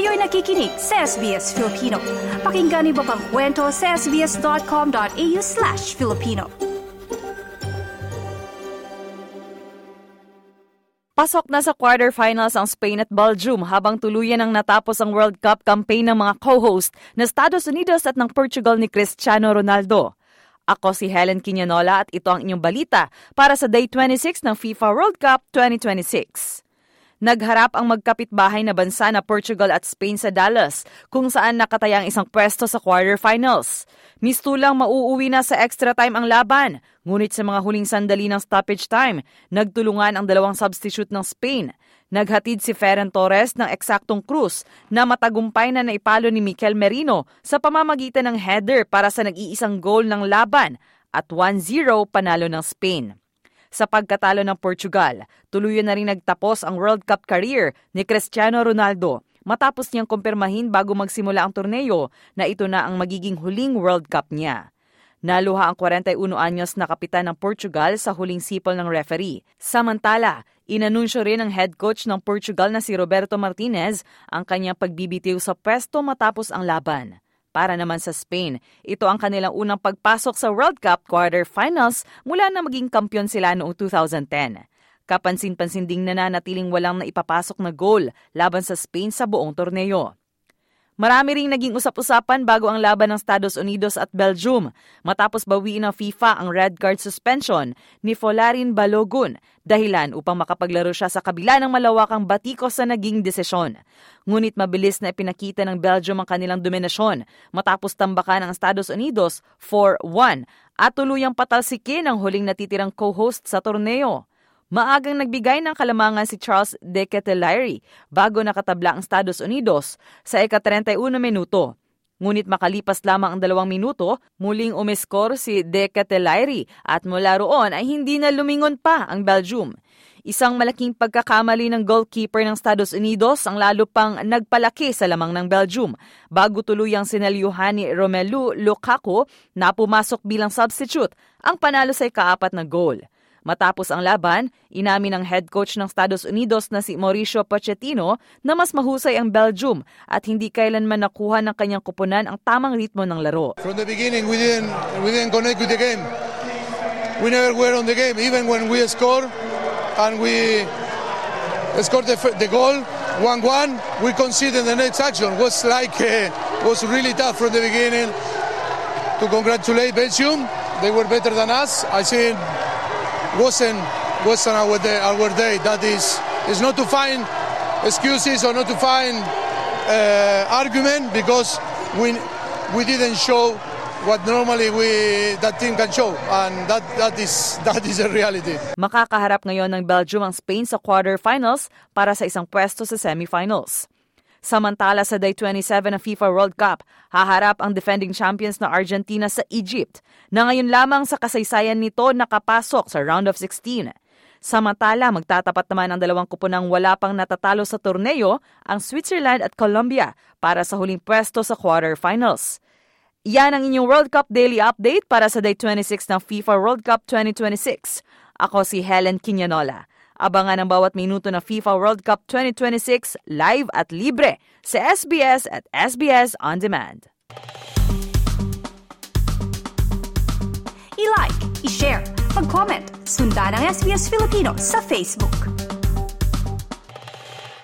Kayo'y nakikinig sa SBS Filipino. Pakinggan niyo pa ang kwento sa sbs.com.au/Filipino. Pasok na sa quarterfinals ang Spain at Belgium habang tuluyan ang natapos ang World Cup campaign ng mga co-host na Estados Unidos at ng Portugal ni Cristiano Ronaldo. Ako si Helen Quinonola at ito ang inyong balita para sa Day 26 ng FIFA World Cup 2026. Nagharap ang magkapitbahay na bansa na Portugal at Spain sa Dallas, kung saan nakataya ang isang pwesto sa quarterfinals. Mistulang mauuwi na sa extra time ang laban, ngunit sa mga huling sandali ng stoppage time, nagtulungan ang dalawang substitute ng Spain. Naghatid si Ferran Torres ng eksaktong krus na matagumpay na naipalo ni Mikel Merino sa pamamagitan ng header para sa nag-iisang goal ng laban at 1-0 panalo ng Spain. Sa pagkatalo ng Portugal, tuluyan na rin nagtapos ang World Cup career ni Cristiano Ronaldo matapos niyang kumpirmahin bago magsimula ang torneo na ito na ang magiging huling World Cup niya. Naluha ang 41 anyos na kapitan ng Portugal sa huling sipol ng referee. Samantala, inanunsyo rin ng head coach ng Portugal na si Roberto Martinez ang kanyang pagbibitiw sa pwesto matapos ang laban. Para naman sa Spain, ito ang kanilang unang pagpasok sa World Cup quarterfinals mula na maging kampyon sila noong 2010. Kapansin-pansin ding nananatiling walang naipapasok na goal laban sa Spain sa buong torneo. Marami ring naging usap-usapan bago ang laban ng Estados Unidos at Belgium matapos bawiin ng FIFA ang red card suspension ni Folarin Balogun dahilan upang makapaglaro siya sa kabila ng malawakang batikos sa naging desisyon. Ngunit mabilis na ipinakita ng Belgium ang kanilang dominasyon matapos tambakan ang Estados Unidos 4-1 at tuluyang patalsikin ang huling natitirang co-host sa torneo. Maagang nagbigay ng kalamangan si Charles De Ketelaere bago nakatabla ang Estados Unidos sa ika-31 minuto. Ngunit makalipas lamang ang 2 minuto, muling umiskor si De Ketelaere at mula roon ay hindi na lumingon pa ang Belgium. Isang malaking pagkakamali ng goalkeeper ng Estados Unidos ang lalo pang nagpalaki sa lamang ng Belgium bago tuluyang sinalyuhan ni Romelu Lukaku na pumasok bilang substitute ang panalo sa ika-4 na goal. Matapos ang laban, inamin ng head coach ng Estados Unidos na si Mauricio Pochettino na mas mahusay ang Belgium at hindi kailanman nakuha ng kanyang kupunan ang tamang ritmo ng laro. From the beginning, we didn't connect with the game. We never were on the game, even when we scored and we scored the goal 1-1. We conceded the next action. Was really tough from the beginning. To congratulate Belgium, they were better than us. I think. Wasn't our day. That is not to find excuses or not to find argument because we didn't show what normally that team can show, and that is a reality. Makakaharap ngayon ng Belgium ang Spain sa quarterfinals para sa isang pwesto sa semifinals. Samantala sa Day 27 ng FIFA World Cup, haharap ang defending champions na Argentina sa Egypt na ngayon lamang sa kasaysayan nito nakapasok sa round of 16. Samantala, magtatapat naman ang dalawang kupunang wala pang natatalo sa torneo, ang Switzerland at Colombia para sa huling pwesto sa quarterfinals. Yan ang inyong World Cup Daily Update para sa Day 26 ng FIFA World Cup 2026. Ako si Helen Quinonola. Abangan ang bawat minuto ng FIFA World Cup 2026 live at libre sa SBS at SBS On Demand. I-like, i-share, mag-comment, sundan ang SBS Filipino sa Facebook.